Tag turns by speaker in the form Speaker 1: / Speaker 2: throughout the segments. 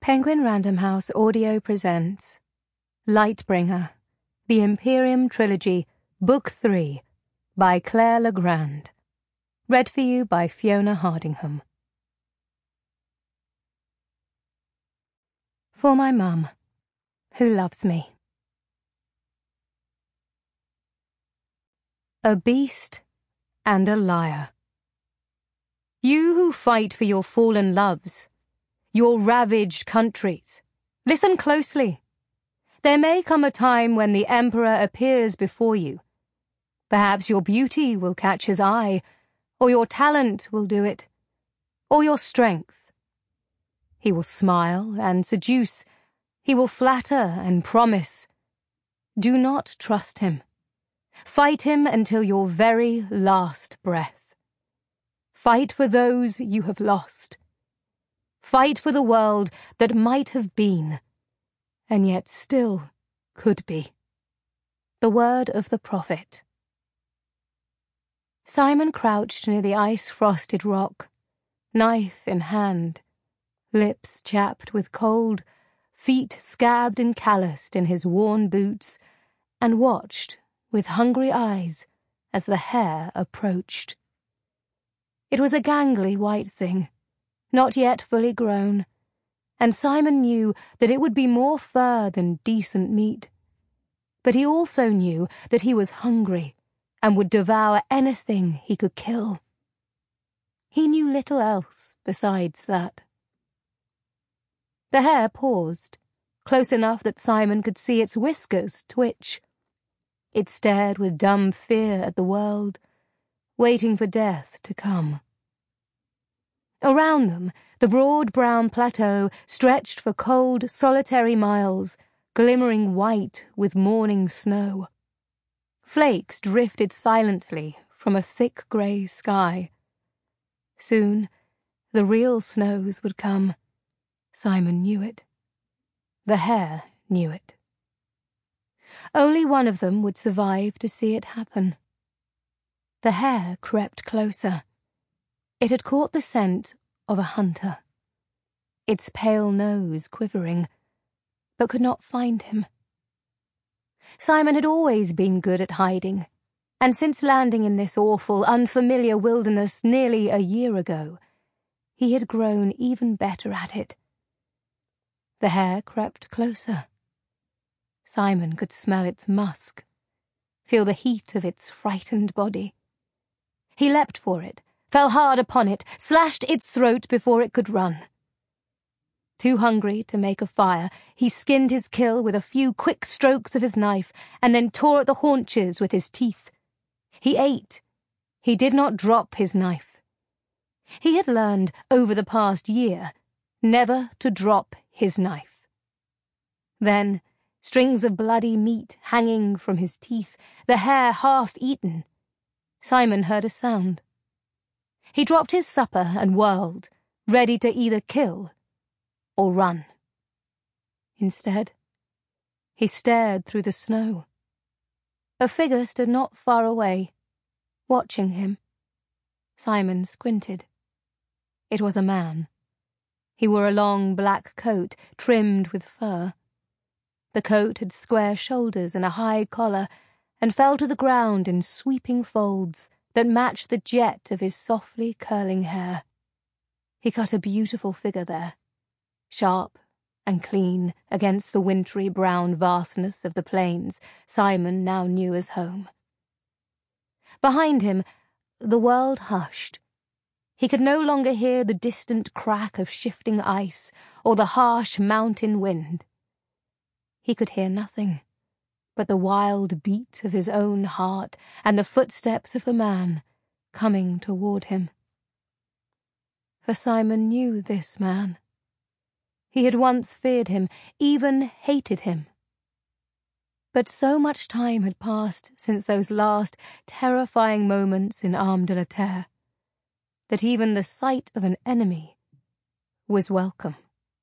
Speaker 1: Penguin Random House Audio presents Lightbringer, The Imperium Trilogy, Book 3, by Claire Legrand. Read for you by Fiona Hardingham. For my mum, who loves me. A beast and a liar. You who fight for your fallen loves, your ravaged countries, listen closely. There may come a time when the Emperor appears before you. Perhaps your beauty will catch his eye, or your talent will do it, or your strength. He will smile and seduce. He will flatter and promise. Do not trust him. Fight him until your very last breath. Fight for those you have lost. Fight for the world that might have been, and yet still could be. The word of the prophet. Simon crouched near the ice-frosted rock, knife in hand, lips chapped with cold, feet scabbed and calloused in his worn boots, and watched with hungry eyes as the hare approached. It was a gangly white thing, not yet fully grown, and Simon knew that it would be more fur than decent meat. But he also knew that he was hungry and would devour anything he could kill. He knew little else besides that. The hare paused, close enough that Simon could see its whiskers twitch. It stared with dumb fear at the world, waiting for death to come. Around them, the broad brown plateau stretched for cold, solitary miles, glimmering white with morning snow. Flakes drifted silently from a thick grey sky. Soon, the real snows would come. Simon knew it. The hare knew it. Only one of them would survive to see it happen. The hare crept closer. It had caught the scent of a hunter, its pale nose quivering, but could not find him. Simon had always been good at hiding, and since landing in this awful, unfamiliar wilderness nearly a year ago, he had grown even better at it. The hare crept closer. Simon could smell its musk, feel the heat of its frightened body. He leapt for it, fell hard upon it, slashed its throat before it could run. Too hungry to make a fire, he skinned his kill with a few quick strokes of his knife and then tore at the haunches with his teeth. He ate. He did not drop his knife. He had learned, over the past year, never to drop his knife. Then, strings of bloody meat hanging from his teeth, the hare half-eaten, Simon heard a sound. He dropped his supper and whirled, ready to either kill or run. Instead, he stared through the snow. A figure stood not far away, watching him. Simon squinted. It was a man. He wore a long black coat trimmed with fur. The coat had square shoulders and a high collar, and fell to the ground in sweeping folds that matched the jet of his softly curling hair. He cut a beautiful figure there, sharp and clean against the wintry brown vastness of the plains Simon now knew as home. Behind him, the world hushed. He could no longer hear the distant crack of shifting ice or the harsh mountain wind. He could hear nothing but the wild beat of his own heart and the footsteps of the man coming toward him. For Simon knew this man. He had once feared him, even hated him. But so much time had passed since those last terrifying moments in Armes de la Terre that even the sight of an enemy was welcome.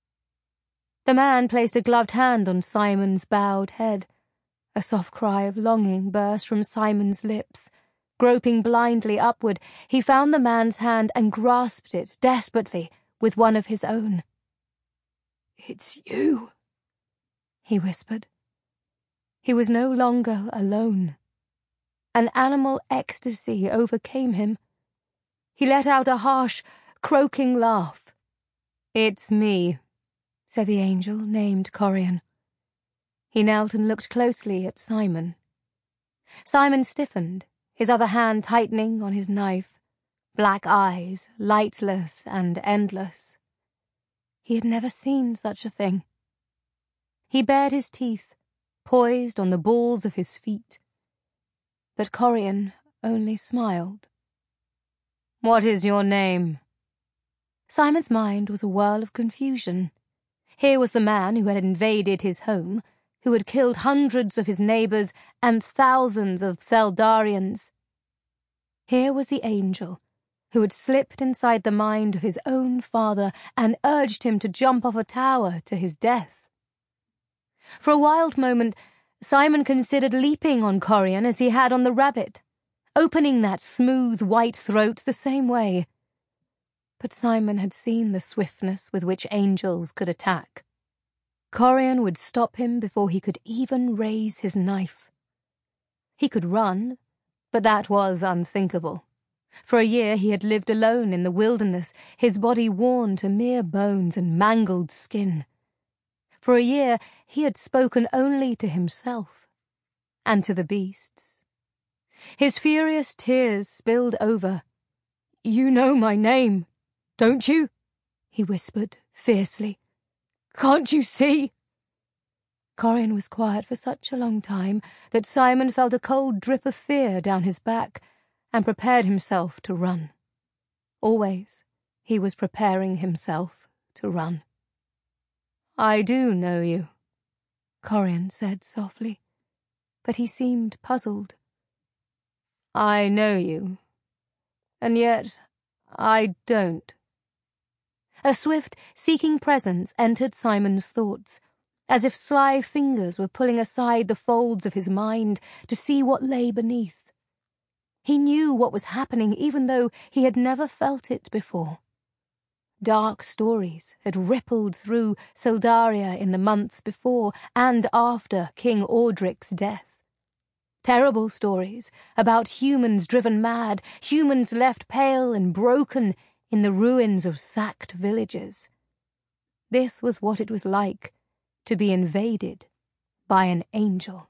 Speaker 1: The man placed a gloved hand on Simon's bowed head. A soft cry of longing burst from Simon's lips. Groping blindly upward, he found the man's hand and grasped it desperately with one of his own. "It's you," he whispered. He was no longer alone. An animal ecstasy overcame him. He let out a harsh, croaking laugh. "It's me," said the angel named Corian. He knelt and looked closely at Simon. Simon stiffened, his other hand tightening on his knife, black eyes, lightless and endless. He had never seen such a thing. He bared his teeth, poised on the balls of his feet. But Corian only smiled. "What is your name?" Simon's mind was a whirl of confusion. Here was the man who had invaded his home, who had killed hundreds of his neighbors and thousands of Seldarians. Here was the angel, who had slipped inside the mind of his own father and urged him to jump off a tower to his death. For a wild moment, Simon considered leaping on Corian as he had on the rabbit, opening that smooth white throat the same way. But Simon had seen the swiftness with which angels could attack. Corian would stop him before he could even raise his knife. He could run, but that was unthinkable. For a year he had lived alone in the wilderness, his body worn to mere bones and mangled skin. For a year he had spoken only to himself and to the beasts. His furious tears spilled over. "You know my name, don't you?" he whispered fiercely. "Can't you see?" Corian was quiet for such a long time that Simon felt a cold drip of fear down his back and prepared himself to run. Always he was preparing himself to run. "I do know you," Corian said softly, but he seemed puzzled. "I know you, and yet I don't." A swift, seeking presence entered Simon's thoughts, as if sly fingers were pulling aside the folds of his mind to see what lay beneath. He knew what was happening even though he had never felt it before. Dark stories had rippled through Seldaria in the months before and after King Audric's death. Terrible stories about humans driven mad, humans left pale and broken in the ruins of sacked villages. This was what it was like to be invaded by an angel.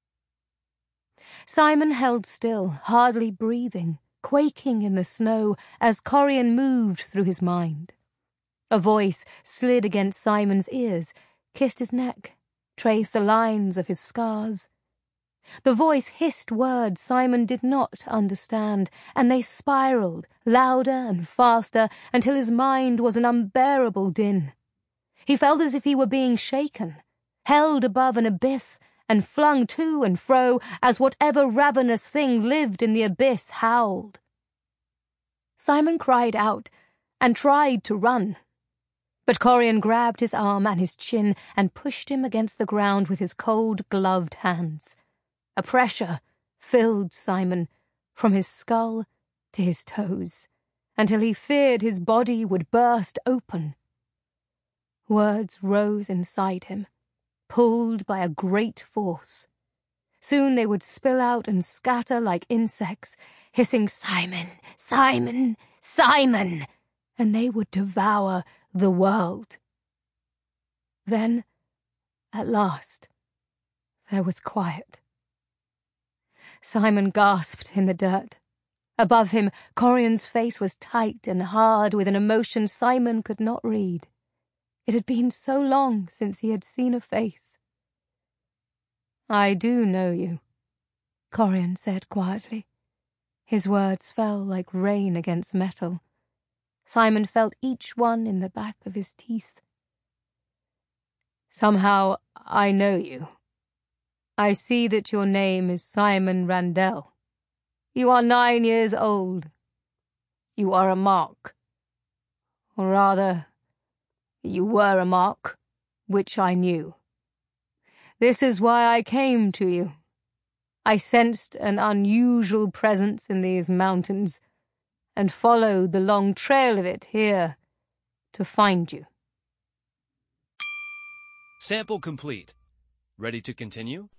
Speaker 1: Simon held still, hardly breathing, quaking in the snow as Corian moved through his mind. A voice slid against Simon's ears, kissed his neck, traced the lines of his scars. The voice hissed words Simon did not understand, and they spiraled, louder and faster, until his mind was an unbearable din. He felt as if he were being shaken, held above an abyss, and flung to and fro as whatever ravenous thing lived in the abyss howled. Simon cried out and tried to run, but Corian grabbed his arm and his chin and pushed him against the ground with his cold, gloved hands. A pressure filled Simon from his skull to his toes, until he feared his body would burst open. Words rose inside him, pulled by a great force. Soon they would spill out and scatter like insects, hissing, "Simon, Simon, Simon!" and they would devour the world. Then, at last, there was quiet. Simon gasped in the dirt. Above him, Corian's face was tight and hard with an emotion Simon could not read. It had been so long since he had seen a face. "I do know you," Corian said quietly. His words fell like rain against metal. Simon felt each one in the back of his teeth. "Somehow I know you. I see that your name is Simon Randell. You are 9 years old. You are a mark. Or rather, you were a mark, which I knew. This is why I came to you. I sensed an unusual presence in these mountains, and followed the long trail of it here to find you."
Speaker 2: Sample complete. Ready to continue?